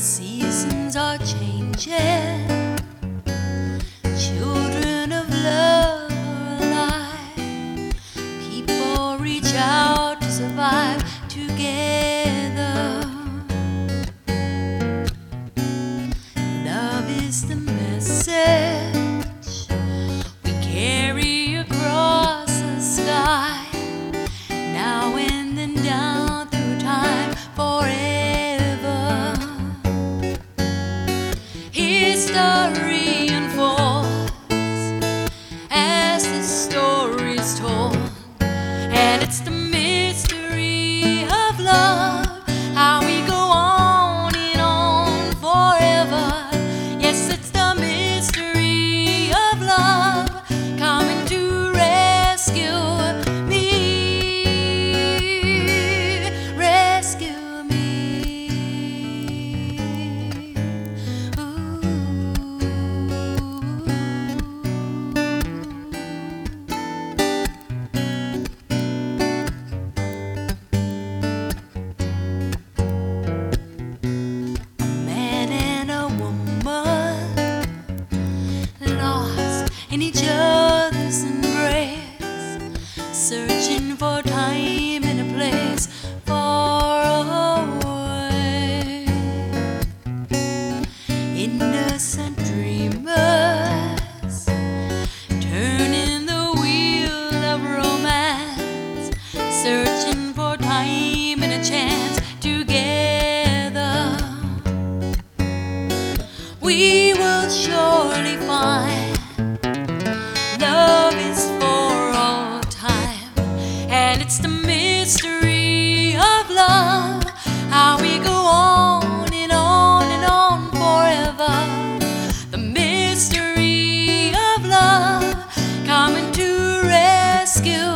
Seasons are changing, children of love are alive. People reach out to survive together. Love is the message we carry across the sky, now and then down through time, forever. History unfolds as the story's told, and it's the mystery of love, how we go on and on forever. Yes, it's the mystery of love coming to rescue me, rescue me. In each other's embrace, searching for time and a place far away. Innocent dreamers, turning the wheel of romance, searching for time and a chance together. We will surely find love is for all time, and it's the mystery of love, how we go on and on and on forever. The mystery of love coming to rescue